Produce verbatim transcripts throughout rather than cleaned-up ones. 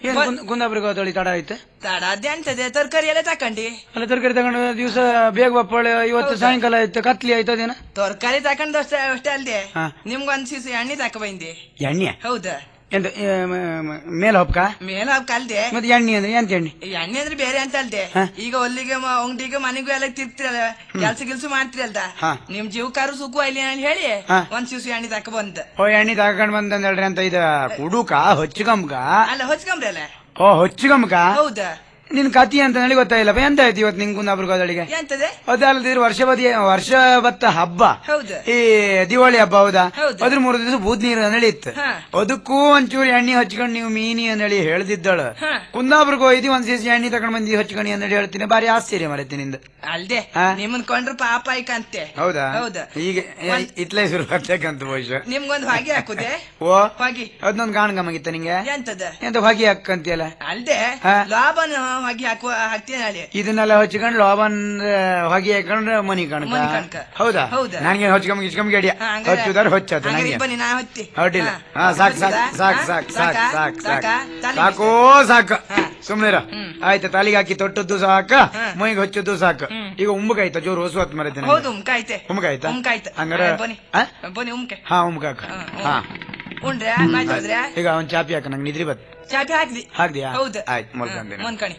ಕುಂದಾಪುರಕ್ಕೆ ಹೋದಳಿ ತಡ ಆಯ್ತು. ತಡ ಅದೇ ಅಂತದೆ ತರಕಾರಿ ಎಲ್ಲ ತಕೊಂಡಿ. ಅಲ್ಲ ತರಕಾರಿ ತಗೊಂಡು ದಿವಸ ಬೇಗ ಬಪ್ಪಳೆ ಇವತ್ತು ಸಾಯಂಕಾಲ ಆಯ್ತು ಕತ್ಲಿ ಆಯ್ತದೇನ. ತರಕಾರಿ ತಕೊಂಡ್ ಅಷ್ಟೇ ಅಷ್ಟೇ ಅಲ್ದೆ ನಿಮ್ಗೊಂದ್ ಸಿಸಿ ಎಣ್ಣೆ ತಕ ಬಂದಿ. ಎಣ್ಣೆ? ಹೌದಾ. ಎಂತ ಮೇಲ್ ಹಬ್ಕ? ಮೇಲ್ ಹಬ್ಕ ಅಲ್ದೆ. ಮತ್ತೆ ಎಣ್ಣೆ ಅಂದ್ರೆ ಎಂತ ಎಣ್ಣೆ? ಎಣ್ಣೆ ಅಂದ್ರೆ ಬೇರೆ ಅಂತ ಅಲ್ದೆ. ಈಗ ಒಲ್ಲಿಗೆ ಅಂಗಡಿಗೆ ಮನೆಗೂ ಎಲ್ಲ ತಿರ್ತಿರಲ್ಲ, ಕೆಲ್ಸ ಗಿಲ್ಸ ಮಾಡ್ತಿರಲ್ದ, ನಿಮ್ ಜೀವಕಾರು ಸುಖ ಇಲ್ಲಿ ಹೇಳಿ ಒಂದ್ ಸಿಸಿ ಎಣ್ಣೆ ತಕ ಬಂದ. ಓ ಎಣ್ಣೆ ತಕೊಂಡ್ ಬಂದ ಹೇಳ್ರಿ ಅಂತ ಇದ ಕುಡುಕ ಹೊಚ್ಚಗಂಬಕ? ಅಲ್ಲ ಹೊಚ್ಕಂಬ್ರಿ ಅಲ್ಲ. ಓ ಹೊಚ್ಚಗಂಬಕ? ಹೌದಾ. ನಿನ್ ಕತಿ ಅಂತ ಹೇಳಿ ಗೊತ್ತಾಯಿಲ್ಲಪ್ಪ. ಎಂತ ಆಯ್ತು ಇವತ್ತು ನಿಂಗೆ ಕುಂದಾಪುರ ಹೋದಳಿಗೆ? ಎಂತದೆ? ಅದಲ್ಲದಿರು ವರ್ಷ ಬದಿ ವರ್ಷ ಬತ್ತ ಹಬ್ಬ ಹೌದಾ, ಈ ದಿವಾಳಿ ಹಬ್ಬ ಹೌದಾ, ಅದ್ರ ಮೂರು ದಿವಸ ಬೂದ್ ನೀರು ನಳಿತ್ತು. ಅದಕ್ಕೂ ಒಂಚೂರು ಎಣ್ಣೆ ಹಚ್ಕೊಂಡ್ ನೀವು ಮೀನಿ ಅಂದೇಳಿ ಹೇಳ್ದಿದ್ದಳು. ಕುಂದಾಪುರಕ್ಕೆ ಹೋಯ್ದಿ ಒಂದ್ ಸೇಸಿ ಎಣ್ಣೆ ತಕೊಂಡ್ ಬಂದಿ ಹಚ್ಕೊಂಡಿ ಅಂದೇಳಿ ಹೇಳ್ತೀನಿ. ಬಾರಿ ಆಶ್ಚರ್ಯ ಮರೈತಿ ನಿಂದ. ಅಲ್ದೆ ನಿಮ್ಮನ್ ಕೊಂಡ್ರು ಪಾಪ ಐಕಂತೆ. ಹೌದಾ? ಹೌದಾ. ಈಗ ಇತ್ಲೇ ಶುರು ಆಗ್ತಕ್ಕಂತ ಬಹುಶಃ ನಿಮ್ಗೊಂದು ಹೊಗೆ ಹಾಕುದೆ. ಓ ಹೊಗೆ ಅದನ್ನೊಂದು ಕಾಣ್ಗಮ್ಮಾಗಿತ್ತ ನಿಂಗೆ? ಎಂತದ? ಎಂತ ಹೊಗೆ ಹಾಕಂತಿಯಲ್ಲ? ಅಲ್ದೆ ಲಾಭನ ಹೊಗೆ ಹಾಕುವ ಹಾಕ್ತೀನಿ. ಇದನ್ನೆಲ್ಲ ಹಚ್ಕೊಂಡ್ ಲಾಭನ್ ಹೊಗೆ ಹಾಕೊಂಡ್ರೆ ಮನಿ ಕಣಕ. ಹೌದಾ? ನನಗೆ ಹಚ್ಕೊಂಬ ಗಿಚ್ಕೊಂಬ ಅಡಿಯ ಹಚ್ಚುದಾರ ಹೊಚ್ಚತ್ತು ನನಗೆ ಹೊಟ್ಟಿಲ್ಲ. ಹಾ ಸಾಕ್ ಸಾಕ್ ಸಾಕ್ ಸಾಕ್ ಸಾಕ್ ಸಾಕ್ ಸಾಕ್ ಸಾಕೋ ಸಾಕು ಸುಮ್ನಿರ. ಆಯ್ತಾ ತಲೆಗೆ ಹಾಕಿ ತೊಟ್ಟದ್ದು ಸಾಕ, ಮೈಗೆ ಹಚ್ಚದ್ದು ಸಾಕು. ಈಗ ಉಂಬಕಾಯ್ತಾ ಜೋರು ಹೊಸ ಹೊತ್ತು ಮರೈತೆ? ಹೌದು ಉಂಬಕಾಯ್ತೆ. ಉಂಬಕಾಯ್ತಾ? ಹಂಗಾರೆ ಹಾ ಉಂಬಕಾಕ. ಹಾ ಉಂಡ್ರೆ ಮಾಡಿದ್ರೆ ಈಗ ಒಂದ್ ಚಾಪಿ ಹಾಕ, ನಂಗೆ ನಿದ್ರಿ ಬತ್. ಚಾಪಿ ಹಾಕ್ದಿ? ಹಾಕ್ದಿಯಾ? ಹೌದು. ಆಯ್ತು ಮಲ್ಕೊಂಡೆ ಮನ್ಕಣಿ.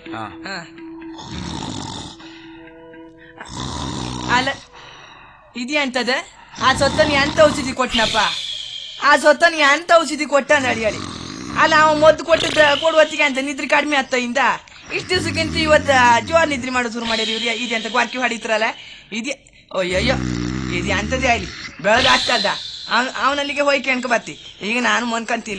ಅಲ್ಲ ಇದಿ ಅಂತದ ಆ ಸೊತ್ತ ನೀ ಎಂತ ಔಷಧಿ ಕೊಟ್ಟನಪ್ಪ? ಆ ಸೊತ್ತ ನೀ ಎಂತ ಔಷಧಿ ಕೊಟ್ಟ ನಡಿ ಹೇಳಿ. ಅಲ್ಲ ಅವ ಮೊದ್ದು ಕೊಟ್ಟಿದ್ದ ಕೊಡುವತ್ತಿಗೆ ಅಂತ ನಿದ್ರಿ ಕಡಿಮೆ ಆಗ್ತ ಇಂದ ಇಷ್ಟ ದಿವ್ಸಕ್ಕಿಂತ ಇವತ್ತ ಜೋರ್ ನಿದ್ರಿ ಮಾಡೋ ಶುರು ಮಾಡ್ಯಾರ ಇವ್ರಿ. ಇದೆ ಅಂತ ಗ್ವಾರ್ಕಿ ಹೊಡಿತ್ರಲ್ಲ ಇದೇ. ಅಯ್ಯಯ್ಯೋ ಇದು ಅಂತದೇ ಆಗ್ಲಿ ಬೆಳಗ್ಗೆ ಆಗ್ತದ ಅವನ್ ಅವನಲ್ಲಿಗೆ ಹೋಗಿ ಕೇಳ್ಕೊ ಬತ್ತಿ. ಈಗ ನಾನು ಮನ್ಕಂತಿಲ್ಲ.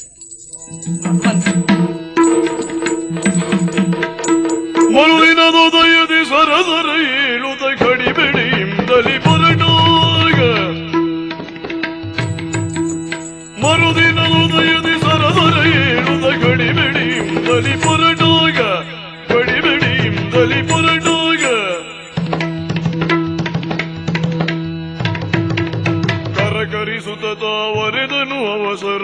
ಮರುದಿನದೊದಯದಿ ಸರಸರ ಏಳುದ ಕಡಿಬೆಳೆಯಿಂದಲಿ ಹೊರಟಾಗ, ಮರುದಿನದೊದಯದಿ ಸರಸರ ಏಳುದ ಕಡಿಬೆಳೆಯಿಂದಲಿ ಹೊರಟಾಗ, ಕಡಿಬೆಳೆಯಿಂದಲಿ ಹೊರಟಾಗ ಕರಕರಿಸುತ್ತ ವರೆದನು ಅವಸರ,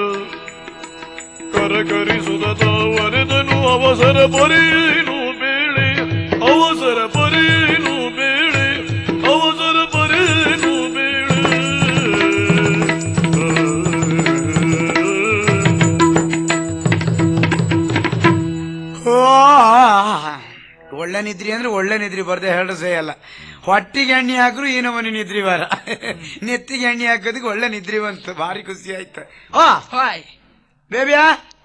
ಕರಕರಿಸುತ್ತ ವರೆದನು ಅವಸರ ಬರೇನು ಬೇಳೆ, ಅವಸರ ಬರೇನು ಬೇಳೆ, ಅವಸರ ಬರೇನು ಬೇಳೆ. ಒಳ್ಳೆ ನಿದ್ರಿ ಅಂದ್ರೆ ಒಳ್ಳೆ ನಿದ್ರಿ ಬರ್ದೆ ಹೇಳ್ರ ಸೇಯಲ್ಲ. ಹೊಟ್ಟಿಗೆ ಎಣ್ಣೆ ಹಾಕ್ರು ಏನೋ ಮನೆ ನಿದ್ರಿ ಬಾರ, ನೆತ್ತಿಗೆ ಎಣ್ಣೆ ಹಾಕೋದಕ್ಕೆ ಒಳ್ಳೆ ನಿದ್ರಿ ಬಂತು. ಭಾರಿ ಖುಷಿ ಆಯ್ತು. ಬೇಬಿಯಾ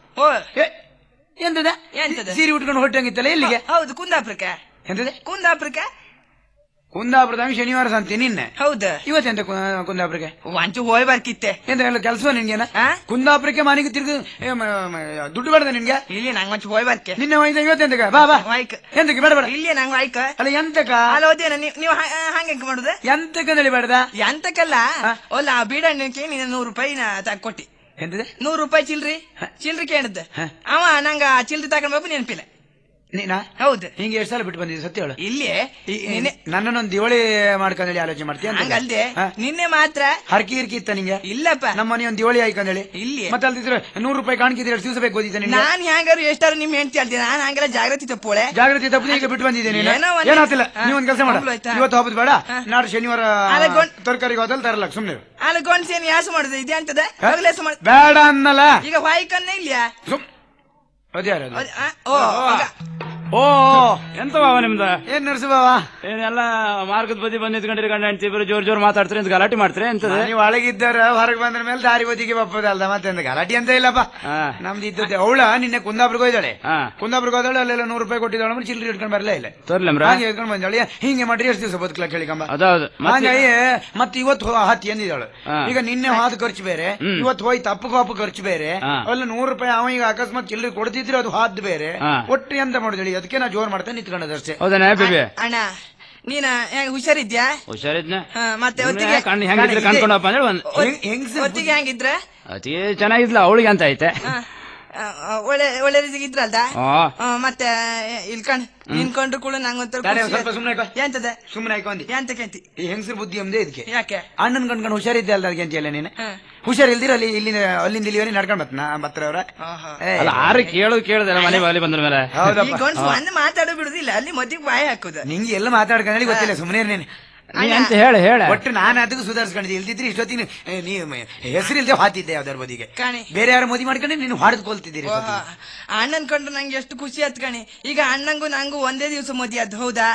ಎಂತದ ಎಂತದ ಸೀರೆ ಉಟ್ಕೊಂಡು ಹೊಟ್ಟಂಗಿತ್ತಲ್ಲ ಎಲ್ಲಿಗೆ? ಹೌದು ಕುಂದಾಪುರಕ್ಕೆ. ಎಂತದೆ ಕುಂದಾಪುರಕ್ಕೆ? ಕುಂದಾಪುರದಾಗ ಶನಿವಾರ ಸಂತೆ ನಿನ್ನೆ. ಹೌದಾ? ಇವತ್ತೆಂತ ಕುಂದಾಪುರಕ್ಕೆ? ಒಂಚು ಹೋಯ್ ಬರ್ಕಿತ್ತೆ. ಎಂತ ಎಲ್ಲ ಕೆಲಸ ನಿನ್ಗೆನ? ಕುಂದಾಪುರಕ್ಕೆ ಮನೆಗೆ ತಿರ್ಗ ದುಡ್ಡು ಬೇಡ ನಿನ್ಗೆ? ಇಲ್ಲಿ ನಂಗೆ ಒಂಚು ಹೋಯ್ ಬರ್ಕೆ. ನಿನ್ನೆ ಹೋಯ್ತ ಇವತ್ತೆಂತಕ? ಬಾ ಬಾ ಎಂತಕ್ಕೆ ಬೇಡ ಬೇಡ ಇಲ್ಲಿ ನಂಗೆ ಆಯ್ಕ. ಅಲ್ಲ ಎಂತಕ? ಅಲ್ಲ ಓದೇನ ನೀವು ಹಂಗೆ ಮಾಡುದ? ಎಂತಕ್ಕಂದೇಳಿ ಬೇಡದ? ಎಂತಕ್ಕಲ್ಲ ಒಲ್ಲ ಬೀಡಣ್ಣಕ್ಕೆ ನೀನು ನೂರು ರೂಪಾಯಿ ತಕ್ಕೊಟ್ಟಿ. ಎಂತದೆ? ನೂರು ರೂಪಾಯಿ ಚಿಲ್ರಿ ಚಿಲ್ರಿ ಕೇಳಿದ್ದ ಅವ ನಂಗ ಚಿಲ್ರಿ ತಕೊಂಡ್ ನೆನಪಿಲ್ಲ. ನೀನಾ? ಹೌದು. ಹಿಂಗೆ ಎಷ್ಟು ಸಲ ಬಿಟ್ಟು ಬಂದಿದ್ದೆ ಸತ್ಯ ಹೇಳು. ಇಲ್ಲಿ ನನ್ನನ್ನೊಂದು ದಿವಾಳಿ ಮಾಡ್ಕೊಂಡೇಳಿ ಆಲೋಚನೆ ಮಾಡ್ತೀಯ? ಹಂಗಲ್ದೆ ನಿನ್ನೆ ಮಾತ್ರ ಹರ್ಕಿ ಹಿರ್ಕಿ ಇತ್ತ ನಿಂಗೆ? ಇಲ್ಲಪ್ಪ ನಮ್ಮ ಮನೆ ಒಂದು ದಿವಾಳಿ ಆಯ್ಕೊಂಡೇಳಿ ಇಲ್ಲಿ ಮತ್ತೆ ಅಲ್ದಿದ್ರೆ ನೂರು ರೂಪಾಯಿ ಕಾಣ್ಕಿದ್ರೆ ಎಷ್ಟು ದಿವಸ ಬೇಕು ಓದಿದ್ದೆ ನಿನ್ಗೆ? ನಾನ್ ಹ್ಯಾಂಗಾರು ಎಷ್ಟಾರು ನಿಮ್ ಹೆಂಡ್ತಿ ಅಲ್ತೀನಿ, ನಾನು ಹಂಗೆಲ್ಲ ಜಾಗೃತಿ ತಪ್ಪೋಳೆ. ಜಾಗೃತಿ ತಪ್ಪು ಈಗ ಬಿಟ್ಟು ಬಂದಿದ್ದೇನೆ. ಏನಾಗ್ತಿಲ್ಲ, ನೀವ್ ಒಂದ್ ಕೆಲಸ ಮಾಡ, ಇವತ್ತು ಹಬ್ಬದ ಬೇಡ, ನಾಡು ಶನಿವಾರ ತರಕಾರಿಗೆ ಹೋದಲ್ ತರಲ್ಲ ಸುಮ್ನೆ. ಅಲ್ಲ ಗೊಂಡ್ಸೇನು ಯಾಸು ಮಾಡುದು ಇದೆ ಅಂತದ ಬೇಡ ಅನ್ನಲ್ಲ. ಈಗ ವಾಯ್ಕನ್ನ ಇಲ್ಯಾ? ಅದ್ಯಾರ? ಓ ಓ ಎಂತ ಬಾವ ನಿಮ್ದ? ಏನ್ ನಡ್ಸು ಬಾವ? ಏನೆಲ್ಲ ಮಾರ್ಗದ ಬದಿ ಬಂದ್ ನಿಂತ್ಕೊಂಡಿರಿ ಗಂಡ ಹೆಂಡತಿ ಇಬ್ಬರು ಜೋರ್ ಜೋರ್ ಮಾತಾಡ್ತಾರೆ ಅಂತ ಗಲಾಟೆ ಮಾಡ್ತಾರೆ ಎಂತದ? ನೀವು ಒಳಗಿದ್ದಾರ ಹೊರಗೆ ಬಂದ್ರ ಮೇಲೆ ದಾರಿ ಬದಿಗೆ ಬಪ್ಪದಲ್ದ ಮತ್ತೆ ಗಲಾಟೆ ಅಂತ ಇಲ್ಲಪ್ಪ. ನಮ್ದು ಇದ್ದದ್ದೆ. ಅವಳ ನಿನ್ನೆ ಕುಂದಾಪುರಕ್ಕೆ ಹೋಯ್ದಾಳೆ. ಕುಂದಾಪುರಕ್ಕೆ ಹೋದಾಳೆ, ಅಲ್ಲೆಲ್ಲ ನೂರು ರೂಪಾಯಿ ಕೊಟ್ಟಿದ್ದಾಳೆ, ಚಿಲ್ಲರಿ ಇಟ್ಕೊಂಡ್ ಬರಲೇ ಇಲ್ಲ. ಹಾಗೆ ಇಟ್ಕೊಂಡ್ ಬಂದಾಳೆ. ಹಿಂಗೆ ಮಾಡ್ರಿ ಎಷ್ಟು ದಿವಸ ಬದುಕಲ ಕೇಳಿಕಂಬ. ಹಾಗಾಗಿ ಮತ್ತೆ ಇವತ್ತು ಹತ್ತಿ ಎಂದಿದ್ದಾಳು. ಈಗ ನಿನ್ನೆ ಹಾದು ಖರ್ಚು ಬೇರೆ, ಇವತ್ತು ಹೋಯ್ ತಪ್ಪು ಕಾಪು ಖರ್ಚು ಬೇರೆ, ಅಲ್ಲ ನೂರು ರೂಪಾಯಿ ಅವ ಈಗ ಅಕಸ್ಮಾತ್ ಚಿಲ್ಲರಿ ಕೊಡ್ತಿದ್ರೆ ಅದು ಹಾದ್ ಬೇರೆ. ಒಟ್ಟು ಎಂತ ಮಾಡಿದಳಿ, ಅದಕ್ಕೆ ನಾ ಜೋರ್ ಮಾಡ್ತೇನೆ ನಿಂತ್ಕೊಂಡದಷ್ಟೇ. ಅಣ್ಣ ನೀನ ಹುಷಾರಿದ್ಯಾ? ಹುಷಾರಿದ್ನ. ಮತ್ತೆ ಹೆಂಗಿದ್ರೆ ಕಣ್ಕೊಂಡಪ್ಪ ಅಂದ್ರೆ ಹೊತ್ತಿಗೆ ಹೆಂಗಿದ್ರ? ಅತಿ ಚೆನ್ನಾಗಿದ್ಲ ಅವಳಿಗೆ ಅಂತ ಐತೆ. ಒಳ್ಳೆ ಒಳ್ಳೆ ರೀತಿಗೆ ಇದ್ರಲ್ದ ಮತ್ತೆ ಇಲ್ಕಂಡ್ ನಿನ್ಕೊಂಡ್ರು ಕೂಡ ನಂಗೊಂತರ ಸ್ವಲ್ಪ ಸುಮ್ನೆ ಎಂತದ ಸುಮ್ನೆ ಆಯ್ಕೊಂಡಿ ಎಂತಕ್ಕಂತಿ ಈ ಹೆಂಗಸರು ಬುದ್ಧಿ ಒಂದೇ ಇದಕ್ಕೆ ಯಾಕೆ ಅಣ್ಣನ್ ಕಣ್ಕೊಂಡು ಹುಷಾರಿದ್ದೆ ಅಲ್ದ ಅದಕ್ಕೆ ಅಲ್ಲ ನೀನು ಹುಷಾರಿಲ್ದಿರ ಅಲ್ಲಿ ಇಲ್ಲಿಂದ ಅಲ್ಲಿಂದ ಇಲ್ಲಿವರೆ ನಡ್ಕೊಂಡ್ ಬತ್ತ ನಾ ಬತ್ರ ಅವ್ರ ಆರು ಕೇಳೋದು ಕೇಳುದಲ್ಲ ಮನೆ ಬಾಲಿ ಬಂದ್ರ ಮೇಲೆ ಒಂದು ಮಾತಾಡೋ ಬಿಡುದಿಲ್ಲ ಅಲ್ಲಿ ಮದ್ದಿಗೆ ಬಾಯಿ ಹಾಕುದ ನಿಂಗೆ ಎಲ್ಲ ಮಾತಾಡ್ಕೊಂಡಿ ಗೊತ್ತಿಲ್ಲ ಸುಮ್ಮನೆ ನೀನು ಅಂತ ಹೇಳಿ ಹೇಳ ಒಟ್ಟು ನಾನು ಅದಕ್ಕೂ ಸುಧಾರಿಸ್ಕೊಂಡಿದ್ದೆ ಇಲ್ದಿದ್ರೆ ಇಷ್ಟೊತ್ತಿನ ನೀವು ಹೆಸರಿಲ್ದೆ ಹಾತಿದ್ದೆ ಯಾವ್ದಾರ ಬದಿಗೆ ಬೇರೆ ಯಾರು ಮೋದಿ ಮಾಡ್ಕೊಂಡೆ ನೀನು ಹಾಡ್ದು ಕೊಲ್ತಿದ್ದೀರಿ ಅಣ್ಣನ್ ಕಂಡ್ರೆ ನಂಗೆ ಎಷ್ಟು ಖುಷಿ ಆತ್ ಕಣಿ ಈಗ ಅಣ್ಣಂಗೂ ನಂಗೂ ಒಂದೇ ದಿವಸ ಮೋದಿ ಅದ್ ಹೌದಾ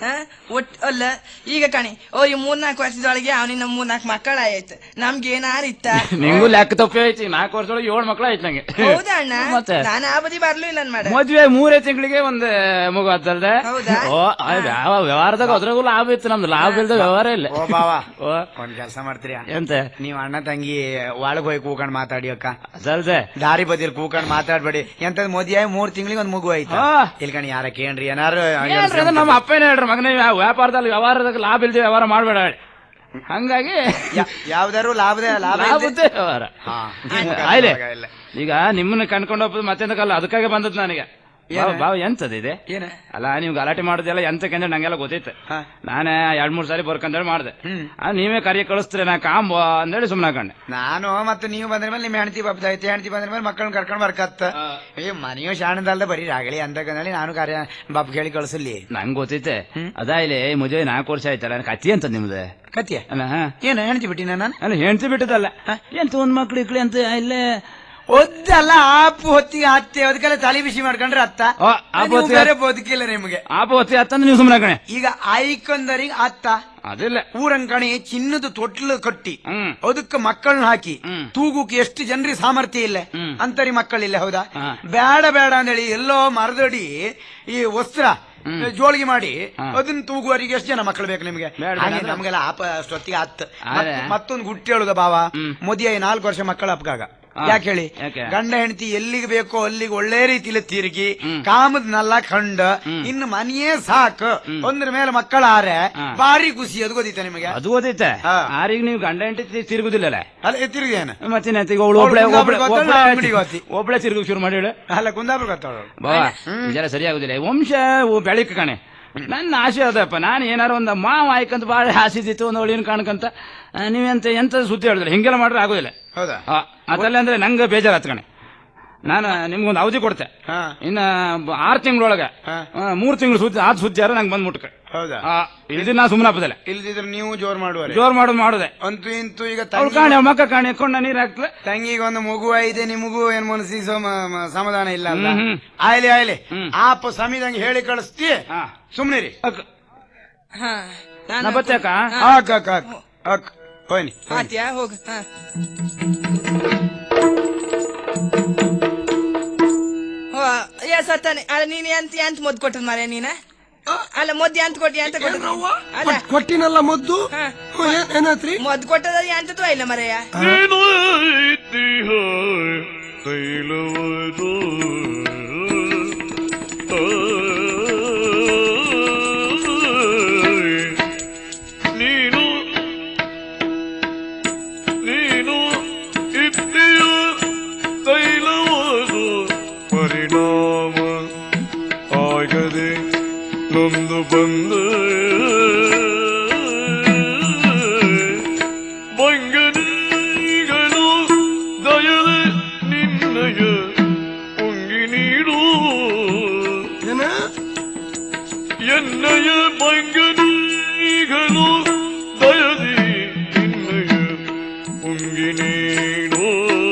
ಒಟ್ ಅಲ್ಲ ಈಗ ಕಣಿ ಓ ಈ ಮೂರ್ನಾಲ್ಕು ವರ್ಷದೊಳಗೆ ಅವನಿನ ಮೂರ್ನಾಲ್ಕು ಮಕ್ಕಳ ಆಯ್ತು ನಮ್ಗೆ ಏನಾರು ಇತ್ತ ನಿಂಗೂ ಲೆಕ್ಕ ತಪ್ಪಿ ಐತಿ ನಾಲ್ಕು ವರ್ಷದೊಳಗೆ ಏಳು ಮಕ್ಕಳ ಆಯ್ತು ನಂಗೆ ಹೌದಾ ಅಣ್ಣ ನಾನು ಆ ಬದಿ ಬರ್ಲು ಇಲ್ಲ ಮಾಡ ಮದ್ವೆ ಮೂರೇ ತಿಂಗಳಿಗೆ ಒಂದ್ ಮಗು ಆತಲ್ದೆ ಓ ಯಾವ ವ್ಯವಹಾರದಾಗ ಅದ್ರಾಗೂ ಲಾಭ ಇತ್ತು ನಮ್ದು ಲಾಭ ಇಲ್ದ ವ್ಯವಹಾರ ಇಲ್ಲ ಓ ಬಾವಾ ಒಂದ್ ಕೆಲಸ ಮಾಡ್ತೀರಿ ಎಂತ ನೀವ್ ಅಣ್ಣ ತಂಗಿ ಒಳಗ್ ಹೋಗಿ ಕೂಕೊಂಡ್ ಮಾತಾಡಿ ಅಕ್ಕ ಸಲ್ದೆ ದಾರಿ ಬದಿಲ್ ಕೂಕೊಂಡ್ ಮಾತಾಡ್ಬೇಡಿ ಎಂತದ್ ಮೋದಿ ಆಗಿ ಮೂರ್ ತಿಂಗಳಿಗೆ ಒಂದ್ ಮಗು ಆಯ್ತು ಇಲ್ಕಣಿ ಯಾರ ಕೇಳ್ರಿ ಏನಾರು ನಮ್ಮ ಅಪ್ಪನೇ ಹೇಳ್ರಿ ಮಗನೇ ವ್ಯಾಪಾರದಲ್ಲಿ ವ್ಯವಹಾರದಾಗ ಲಾಭ ಇಲ್ದೆ ವ್ಯವಹಾರ ಮಾಡ್ಬೇಡ ಹಂಗಾಗಿ ಯಾವ್ದಾರು ಲಾಭದ ಲಾಭ ವ್ಯವಹಾರ ಆಯ್ಲೆ ಈಗ ನಿಮ್ಮನ್ನ ಕಣ್ಕೊಂಡು ಹೋಗ್ಬೋದು ಮತ್ತೆಂದಕ್ಕಲ್ಲ ಅದಕ್ಕಾಗಿ ಬಂದದ್ ನನಗೆ ಬಾವ ಎಂತದ ಇದೆ ಏನ ಅಲ್ಲ ನೀವು ಗಲಾಟೆ ಮಾಡೋದೆಲ್ಲ ಎಂತಕ್ಕಂದ್ರೆ ನಂಗೆಲ್ಲ ಗೊತ್ತೈತೆ ನಾನೇ ಎರಡ್ ಮೂರ್ ಸಾರಿ ಬರ್ಕಂದೇಳಿ ಮಾಡ್ದೆ ನೀವೇ ಕರಿ ಕಳಿಸ್ತೀರಿ ನಾ ಕಾಂಬ ಅಂದೇಳಿ ಸುಮ್ನೆ ಹಾಕೊಂಡೆ ನಾನು ಮತ್ತೆ ನೀವು ಬಂದ್ರ ಮೇಲೆ ನಿಮ್ ಹೆಂಡತಿ ಬಾಪ್ದ ಐತೆ ಹೆಂಡತಿ ಬಂದ್ರ ಮೇಲೆ ಮಕ್ಕಳನ್ನ ಕರ್ಕೊಂಡ್ ಬರ್ಕತ್ತ ಏ ಮನೆಯೋ ಶಾಣದಲ್ದ ಬರೀ ರಾಗಳಿ ಅಂತಕಂದೇಳಿ ನಾನು ಕಾರ್ಯ ಬಾಪ್ ಕೇಳಿ ಕಳಿಸಲಿ ನಂಗೆ ಗೊತ್ತೈತೆ ಅದಾ ಇಲ್ಲಿ ಮದುವೆ ನಾಲ್ಕು ವರ್ಷ ಆಯ್ತಲ್ಲ ಕತ್ತಿ ಅಂತ ನಿಮ್ದು ಕತ್ತಿಯ ಅಲ್ಲ ಏನು ಹೆಂಡತಿ ಬಿಟ್ಟಿನ ನಾನು ಅಲ್ಲ ಹೆಂಡತಿ ಬಿಟ್ಟದಲ್ಲ ಎಂತ ಒಂದ್ ಮಕ್ಳು ಇಕ್ಳಿ ಅಂತ ಇಲ್ಲೇ ಒದ್ದಲ್ಲ ಆಪು ಹೊತ್ತಿಗೆ ಹತ್ತೆ ಅದಕ್ಕೆಲ್ಲ ತಲೆ ಬಿಸಿ ಮಾಡ್ಕೊಂಡ್ರೆ ಅತ್ತ ಬೇರೆ ಬದುಕಿಲ್ಲ ನಿಮ್ಗೆ ಆಪು ಹೊತ್ತಿ ಅತ್ತಂದ್ರೆ ನೀವು ಸುಮ್ಮನೆ ಕಣೆ ಈಗ ಐಕೊಂದರಿಗೆ ಅತ್ತ ಅದಿಲ್ಲ ಊರಂಕಣಿ ಚಿನ್ನದ ತೊಟ್ಲು ಕಟ್ಟಿ ಅದಕ್ಕೆ ಮಕ್ಕಳನ್ನ ಹಾಕಿ ತೂಗುಕ್ಕೆ ಎಷ್ಟು ಜನರಿಗೆ ಸಾಮರ್ಥ್ಯ ಇಲ್ಲ ಅಂತರಿ ಮಕ್ಕಳಿಲ್ಲ ಹೌದಾ ಬೇಡ ಬೇಡ ಅಂದೇಳಿ ಎಲ್ಲೋ ಮರದಡಿ ಈ ವಸ್ತ್ರ ಜೋಳಿಗೆ ಮಾಡಿ ಅದನ್ನ ತೂಗುವರಿಗೆ ಎಷ್ಟು ಜನ ಮಕ್ಕಳು ಬೇಕು ನಿಮ್ಗೆ ನಮ್ಗೆಲ್ಲ ಆಪ ಅಷ್ಟೊತ್ತಿಗೆ ಹತ್ತು ಮತ್ತೊಂದು ಗುಟ್ಟಿ ಹೇಳುದ ಬಾವ ಮೋದಿಯ ನಾಲ್ಕು ವರ್ಷ ಮಕ್ಕಳ ಅಪ್ಗಾಗ ಯಾಕೆ ಹೇಳಿ ಗಂಡ ಹೆಂಡತಿ ಎಲ್ಲಿಗೆ ಬೇಕೋ ಅಲ್ಲಿಗೆ ಒಳ್ಳೆ ರೀತಿಲಿ ತಿರುಗಿ ಕಾಮದ್ ನಲ್ಲ ಕಂಡ ಇನ್ನು ಮನೆಯೇ ಸಾಕು ಒಂದ್ರ ಮೇಲೆ ಮಕ್ಕಳ ಆರೆ ಭಾರಿ ಖುಷಿ ಅದು ಗೊತ್ತಿತ್ತ ನಿಮಗೆ ಅದು ಗೊತ್ತೈತೆ ಆರಿಗೆ ನೀವು ಗಂಡ ಹೆಂಡತಿ ತಿರುಗುದಿಲ್ಲ ಅಲ್ಲ ತಿರುಗೇನ ಮತ್ತೆ ಒಬ್ಳೆ ಒಬ್ಳೆ ತಿರುಗು ಶುರು ಮಾಡಿ ಅಲ್ಲ ಕುಂದಾಪುರ ಗೊತ್ತಾಳು ಬಾಬಾ ಜರ ಸರಿಯಾಗುದಿಲ್ಲ ವಂಶ ಬೆಳಿಕ ಕಣೆ ನನ್ನ ಆಸೆ ಅದಪ್ಪ ನಾನು ಏನಾರು ಒಂದ್ ಮಾವ ಆಯ್ಕಂತ ಬಾಳ ಆಸಿದಿತ್ತು ಒಂದು ಒಳ್ಳೆಯ ಕಾಣ್ಕಂತ ನೀವೆಂತ ಎಂತ ಸುದ್ದಿ ಹೇಳಿದ್ರೆ ಹಿಂಗೆಲ್ಲ ಮಾಡ್ರೆ ಆಗೋದಿಲ್ಲ ಹೌದಾ ಅದಲ್ಲ ಅಂದ್ರೆ ನಂಗೆ ಬೇಜಾರಾತ್ ಕಣೆ ನಾನು ನಿಮ್ಗೊಂದು ಅವಧಿ ಕೊಡ್ತೆ ಇನ್ನ ಆರು ತಿಂಗಳೊಳಗೆ ಮೂರ್ ತಿಂಗಳು ಸುದ್ದಿ ಆದ್ ಸುದ್ದಿ ಯಾರು ನಂಗೆ ಬಂದ್ ಮುಟ್ಕ ಹೌದಾ ಇದು ನಾ ಸುಮ್ಮನೆ ಹಬ್ಬದಲ್ಲ ಇಲ್ದಿದ್ರೆ ನೀವು ಜೋರ್ ಮಾಡುವ ಜೋರ್ ಮಾಡೋದು ಮಾಡುದೆ ಅಂತೂ ಇಂತೂ ಈಗ ಕಾಣಿ ಮಕ್ಕ ಕಾಣಿ ಎಕ್ಕೊಂಡ ನೀರ್ ಹಾಕ್ತದೆ ತಂಗಿಗೆ ಒಂದು ಮಗು ಐತೆ ನಿಮಗೂ ಏನ್ ಮನಸ್ಸಿ ಸಮಾಧಾನ ಇಲ್ಲ ಅಲ್ಲ ಆಯ್ಲಿ ಆಯ್ಲಿ ಆಪ ಸಮಿದಂಗೆ ಹೇಳಿ ಕಳಿಸ್ತಿ ಸುಮ್ನೆ ರೀ ಬತ್ತಕ್ಕ ಅಕ್ಕ ಅಕ್ಕ ಅಕ್ಕ ಹೋಯ್ನಿ ಹೋಗ ಸತ್ತಾನೆ ಅಲ್ಲ ನೀನ್ ಎಂತ ಎಂತ ಮುದ್ದು ಕೊಟ್ಟದ್ ಮಾರ ನೀನ ಅಲ್ಲ ಮೊದ್ದು ಎಂತ ಕೊಟ್ಟಿ ಅಂತ ಕೊಟ್ಟ ಕೊಟ್ಟಿನಲ್ಲ ಮೊದ್ದು ಏನಾತ್ರಿ ಮೊದ್ದು ಕೊಟ್ಟದ ಎಂತದ್ದು ಇಲ್ಲ ಮರೆಯ ನೀನು ನೀನು ಇದ್ದೀಯ ತೈಲವಾದು ಪರಿಣಾಮ ಆಗದೆ ನೊಂದು ಬಂದ ಬಂಗನಿಗಳು ದಯದ ನಿನ್ನಯ ಉಂಗಿ ನೀಡು ಎನ್ನಯ ಬಂಗನಿಗಳು ದಯದಿ ನಿನ್ನಯ ಉಂಗಿ ನೀಡು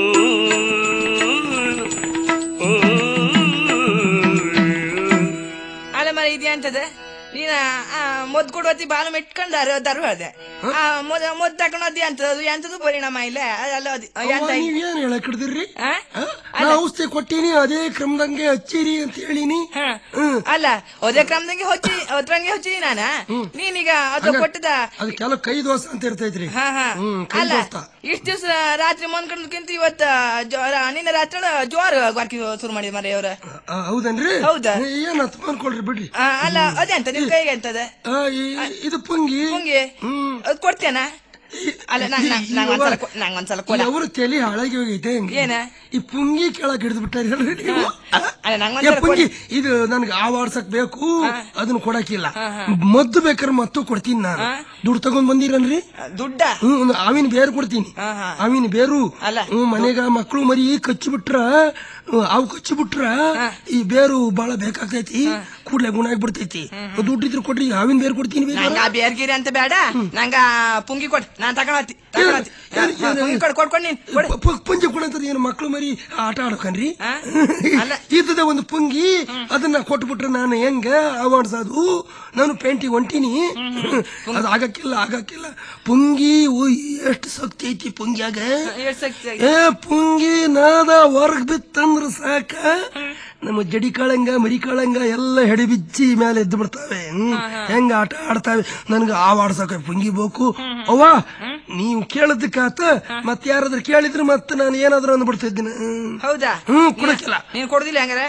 ಅಲ್ಲ ಮರ ಇದೆ ಅಂತದ ನೀನ ಮೊದ್ ಕೊಡುವತ್ತಿ ಬಾಲ ಮೆಟ್ಕೊಂಡ ದರು ಅದೆ ಮೊದ್ ತಕೊಂಡೋದಿ ಅಂತದ್ದು ಎಂತದ್ದು ಪರಿಣಾಮ ಇಲ್ಲ ಅಲ್ಲ ನೀವೇನ್ ಹೇಳಕ್ ಹಿಡ್ದಿರ್ರಿ ಔಷಧಿ ಕೊಟ್ಟಿನಿ ಅದೇ ಕ್ರಮದಂಗೆ ಹಚ್ಚಿರಿ ಅಂತ ಹೇಳಿನಿ ಅಲ್ಲ ಅದೇ ಕ್ರಮದಂಗೆ ಹೊಚ್ಚಿ ಅದ್ರಂಗೆ ಹಚ್ಚಿನಿ ನಾನ ನೀನೀಗ ಅದು ಕೊಟ್ಟದ ಅದಕ್ಕೆಲ್ಲ ಕೈ ದೋಸ ಅಂತ ಇರ್ತೈತ್ರಿ ಹಾ ಹಾ ಅಲ್ಲ ಇಷ್ಟ ದಿವ್ಸ ರಾತ್ರಿ ಮನ್ಕೊಂಡ್ಕಿಂತ ಇವತ್ತ ನಿನ್ನ ರಾತ್ರಿ ಜೋರ್ ಗಾರ್ಕಿ ಶುರು ಮಾಡಿದ ಮರ ಅವ್ರ ಹೌದನ್ರಿ ಹೌದಾ ಏನ್ ಹತ್ ಮಾಡ್ಕೊಳ್ರಿ ಬಿಡ್ರಿ ಅಲ್ಲ ಅದೇ ಅಂತ ನಿಮ್ ಕೈಗೆ ಅಂತದ ಇದು ಪುಂಗಿ ಪುಂಗಿ ಅದ್ ಕೊಡ್ತೇನ ಅಲ್ಲ ನಂಗೊಂದ್ಸಲ ನಂಗೊಂದ್ಸಲ ಕೊಡ. ಅವರು ತಲೆ ಹಾಳಾಗಿ ಹೋಗೈತೆ. ಏನ ಈ ಪುಂಗಿ ಕೆಳಗೆ ಹಿಡಿದು ಬಿಟ್ಟಾರೆ ನೀವು. ಅಲ್ಲ ನಂಗೊಂದ್ಸಲ ಪುಂಗಿ ಇದು ನನ್ಗೆ ಆವಾಡ್ಸಕ್ ಬೇಕು, ಅದನ್ನ ಕೊಡಕಿಲ್ಲ. ಮದ್ದು ಬೇಕಾದ್ರೆ ಮತ್ತು ಕೊಡ್ತೀನಿ ನಾನು. ದುಡ್ಡು ತಗೊಂಡ್ ಬಂದಿರನ್ರಿ? ದುಡ್ಡ? ಹ್ಮ್, ಅವಿನ ಬೇರು ಕೊಡ್ತೀನಿ. ಅವಿನ ಬೇರು ಹ್ಮ್ ಮನೆಗ ಮಕ್ಕಳು ಮರಿ ಕಚ್ಚಿ ಬಿಟ್ರ, ಅವು ಕಚ್ಚಿ ಬಿಟ್ರ ಈ ಬೇರು ಬಹಳ ಬೇಕಾಗ್ತೈತಿ, ಕೂಡ್ಲೆ ಗುಣ ಆಗ್ಬಿಡ್ತೈತಿ. ದುಡ್ಡಿದ್ರು ಕೊಡ್ರಿ, ಅವಿನ ಬೇರು ಕೊಡ್ತೀನಿ. ಬೇರ್ಗಿರಿ ಅಂತ ಬೇಡ, ನಂಗ ಪುಂಗಿ ಕೊಡ್, ನಾನ್ ತಗೊಳತಿ ಕೊಡ್ಕೊಂಡ್ ನೀನ್ ಪುಂಜಿ ಕೊಡಂತದ ಏನು ಮಕ್ಕಳು ಮರಿ ಆಟ ಆಡ್ಕನ್ರಿ? ಇದ್ದದ ಒಂದು ಪುಂಗಿ, ಅದನ್ನ ಕೊಟ್ಬಿಟ್ರೆ ನಾನು ಹೆಂಗ ಅವಾಡ್ಸೋದು? ನಾನು ಪೇಂಟಿಗೆ ಹೊಂಟೀನಿ, ಅದು ಆಗಕ್ಕಿಲ್ಲ ಆಗಕ್ಕಿಲ್ಲ. ಪುಂಗಿ ಎಷ್ಟು ಶಕ್ತಿ ಐತಿ ಪುಂಗಿಯಾಗ. ಏ ಪುಂಗಿ ನಾದ ಹೊರಗ್ ಬಿತ್ತಂದ್ರ ಸಾಕ, ನಮ್ಮ ಜಡಿ ಕಾಳಂಗ ಮರಿ ಕಾಳಂಗ ಎಲ್ಲ ಹೆಡಿ ಬಿಚ್ಚಿ ಮೇಲೆ ಎದ್ದು ಬಿಡ್ತಾವೆ. ಹೆಂಗ ಆಟ ಆಡ್ತಾವೆ. ನನ್ಗ ಆವಾಡ್ಸಕ ಪುಂಗಿ ಬೇಕು. ಅವ್ವ ನೀವು ಕೇಳದಕ್ಕಾತ, ಮತ್ ಯಾರಾದ್ರೂ ಕೇಳಿದ್ರೆ ಮತ್ತೆ ನಾನು ಏನಾದ್ರು ಅಂದ್ಬಿಡ್ತಿದ್ದೀನಿ. ಹೌದಾ? ಹ್ಮ್, ಕೊಡಕ್ಕಿಲ್ಲ. ನೀನ್ ಕೊಡುದಿಲ್ಲ ಹಂಗಾರೆ?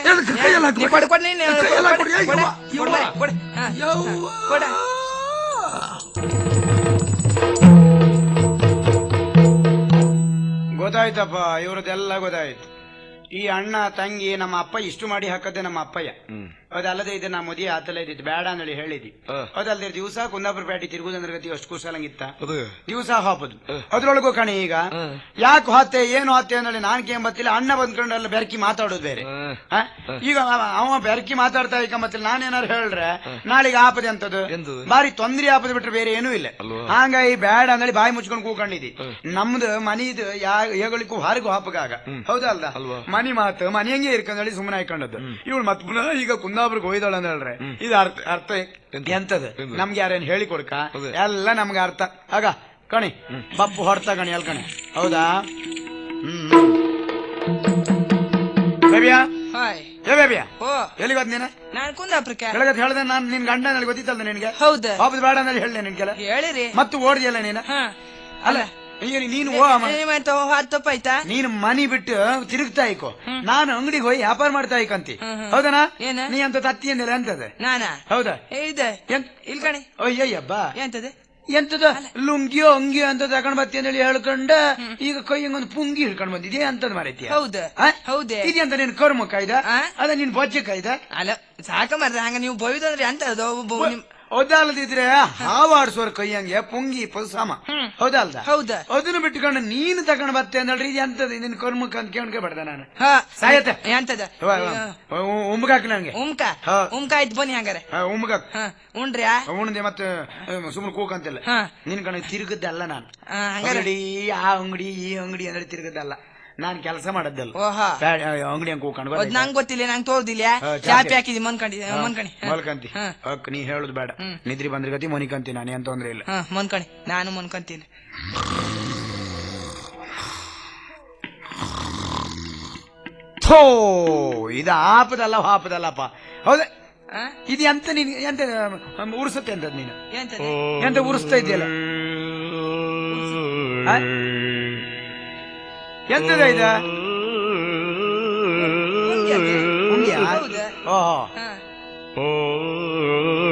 ಗೊತ್ತಾಯ್ತಪ್ಪ, ಇವ್ರದ್ದೆಲ್ಲ ಗೊತ್ತಾಯ್ತು. ಈ ಅಣ್ಣ ತಂಗಿ ನಮ್ಮ ಅಪ್ಪ ಇಷ್ಟು ಮಾಡಿ ಹಾಕದ್ದೆ ನಮ್ಮ ಅಪ್ಪಯ್ಯ. ಅದಲ್ಲದೆ ಇದು ನಾ ಮದುವೆ ಆತಲ್ಲ ಇದ್ದಿತ್ತು, ಬೇಡ ಅಂದೇಳಿ ಹೇಳಿದಿ. ಅದಲ್ಲದೆ ದಿವಸ ಕುಂದಾಪುರ ಪೇಟೆ ತಿರುಗುದಂದ್ರ ಗತಿ ಅಷ್ಟು ಕುಶಲಂಗಿತ್ತ, ದಿವಸ ಹಾಪದು. ಅದ್ರೊಳಗೂ ಕಣೆ ಈಗ ಯಾಕೆ ಹಾತೆ ಏನು ಹಾತೆ ಅಂದೇಳಿ ನಾನ್ ಕೇಂಬತ್ತಿಲ್ಲ. ಅಣ್ಣ ಬಂದ್ಕೊಂಡೆಲ್ಲ ಬೆರಕಿ ಮಾತಾಡೋದು ಬೇರೆ. ಈಗ ಅವ ಬೆರಕಿ ಮಾತಾಡ್ತಾ ಈಗ ಮತ್ತೆ ನಾನೇನಾರು ಹೇಳ್ರೆ ನಾಳೆಗೆ ಆಪದೆ ಅಂತದ್ದು ಬಾರಿ ತೊಂದ್ರೆ ಆಪದ ಬಿಟ್ರೆ ಬೇರೆ ಏನೂ ಇಲ್ಲ. ಹಂಗಾಗಿ ಬೇಡ ಅಂದೇಳಿ ಬಾಯಿ ಮುಚ್ಕೊಂಡು ಕೂಕೊಂಡಿದ್ದಿ. ನಮ್ದು ಮನಿದು ಯಾ ಏಗಳಿಗೂ ಹೊರಗೂ ಹಾಪಗಾಗ, ಹೌದಲ್ದ? ಮನಿ ಮಾತು ಮನಿ ಹಂಗೆ ಇರ್ಕೊಂಡೇಳಿ ಸುಮ್ಮನೆ ಹಾಕೊಂಡದ್ದು. ಇವಳು ಮತ್ ಪುನಃ ಈಗ ಕುಂದಾಪುರಕ್ಕೆ ಹೋಯ್ದಾಳ ಅಂತ ಹೇಳ್ರೆ ಇದು ಅರ್ಥ ಅರ್ಥ ಎಂತದ? ನಮ್ಗೆ ಯಾರೇನ್ ಹೇಳಿ ಕೊಡ್ಕ? ಎಲ್ಲ ನಮ್ಗೆ ಅರ್ಥ ಆಗ ಕಣಿ. ಪಪ್ಪು ಹೊಡ್ತಾ ಕಣಿ ಎಲ್ ಕಣಿ, ಹೌದಾ? ಹ್ಮ್ ಬೇಬಿಯಾ, ಏ ಬೇಬಿಯಾ, ಎಲ್ಲಿಗೆ ಹೋದ್ ನೀನ? ನಾನ್ ಕುಂದಾಪುರಕ್ಕೆ ಬೆಳಗತ್ ಹೇಳ್ದೆ ನಾನು. ನಿನ್ ಗಂಡ ನನಗೆ ಗೊತ್ತಿತ್ತಲ್ದ ನಿನ್ಗೆ? ಹೌದು. ವಾಪಸ್ ಬೇಡ ಅಂದ್ರೆ ಹೇಳಿ ನಿನ್ಗೆಲ್ಲ ಹೇಳಿರಿ. ಮತ್ತು ಓಡಿಯಲ್ಲ ನೀನ? ಅಲ್ಲ ನೀನು ಹತ್ತಪ್ಪಾಯ್ತಾ? ನೀನು ಮನಿ ಬಿಟ್ಟು ತಿರುಗ್ತಾ ಇಕೋ, ನಾನು ಅಂಗಡಿಗೆ ಹೋಗಿ ವ್ಯಾಪಾರ ಮಾಡ್ತಾ ಇಕಂತಿ, ಹೌದನಾ? ನೀ ಅಂತ ತತ್ತಿ ಅಂದಿಲ್ಲ ಅಂತದ? ನಾನಾ? ಹೌದಾ? ಇಲ್ ಕಣಿ. ಅಯ್ಯಯ್ಯಬ್ಬ ಎಂತದ ಎಂತದ ಲುಂಗಿಯೋ ಅಂಗಿಯೋ ಅಂತ ತಕೊಂಡ್ ಬತ್ತಿ ಅಂತೇಳಿ ಹೇಳ್ಕೊಂಡ ಈಗ ಕೈ ಹಂಗೊಂದು ಪುಂಗಿ ಹಿಡ್ಕೊಂಡ್ ಬಂದಿದ್ಯಾ ಅಂತದ್ ಮಾರೈತಿ. ಹೌದು ಹೌದೇ ಇದೆಂತ ನೀನ್ ಕರ್ಮ ಕಾಯ್ದ? ಅದ ನೀನ್ ಬೊಜ್ಜೆ ಕಾಯ್ದ? ಅಲ್ಲ ಸಾಕ ಮಾರ್ರೆ, ಹಂಗ ನೀವು ಬೋಯ್ದಂದ್ರೆ ಎಂತದ? ಒದ್ದಾಲದಿದ್ರೆ ಹಾವಾಡ್ಸೋರ್ ಕೈಯಂಗೆ ಪುಂಗಿ ಪಸಾಮ, ಹೌದಲ್ದ? ಹೌದ. ಅದನ್ನ ಬಿಟ್ಕೊಂಡು ನೀನು ತಗೊಂಡ್ ಬತ್ತೆ ಅಂದ್ರಿ ಇದು ಎಂತದ? ನಿನ್ ಕರ್ಮಕ್ ಅಂತ ಕೇಳ್ಕೆ ಬಡ್ದ ನಾನು ಸಾಯತ್ತೆ. ಎಂತದ ಉಮ್ಗಾಕ್ ನಂಗೆ ಉಮ್ಕ ಉಮ್ಕ ಆಯ್ತು ಬನ್ನಿ ಹಂಗಾರೆ. ಉಮ್ಗಾಕ್ ಉಂಡ್ರ್ಯಾ? ಉಣ್ದೆ ಮತ್ತೆ ಸುಮ್ನೆ ಕೂಕಂತಿಲ್ಲ. ನಿನ್ ಕಣ ತಿರುಗದ್ದಲ್ಲ ನಾನು. ಅಂಗಡಿ ಆ ಅಂಗಡಿ ಈ ಅಂಗಡಿ ಅಂದ್ರೆ ತಿರುಗದ್ದಲ್ಲ, ನಾನ್ ಕೆಲಸ ಮಾಡದ್ದಲ್ಲ. ಅಂಗಡಿ ಹಂಗ ಕೂಕೊಂಡು ನಂಗೆ ಗೊತ್ತಿಲ್ಲ, ನಂಗೆ ತೋರ್ದಿಲ್ಲ. ಚಾಪಿ ಹಾಕಿದಿ ಮನ್ಕಂಡಿ ಮನ್ಕಣಿ ಮಲ್ಕಂತಿ. ನೀ ಹೇಳುದು ಬೇಡ, ನಿದ್ರಿ ಬಂದ್ರೆ ಗತಿ ಮನಿಕಂತಿ. ನಾನು ಏನ್ ತೊಂದ್ರೆ ಇಲ್ಲ. ಮನ್ಕಣಿ, ನಾನು ಮನ್ಕಂತೀನಿ. ಥೋ, ಇದು ಆಪದಲ್ಲ ಹಾಪದಲ್ಲಪ್ಪ. ಹೌದ? ಇದು ಎಂತ ನೀನ್ ಎಂತ ಉರ್ಸುತ್ತೆ ಅಂತದ್ ನೀನು? ಎಂತ ಉರ್ಸ್ತಾ ಇದೆಯಲ್ಲ? ಎಂತದ ಇದ? ಓಹೋ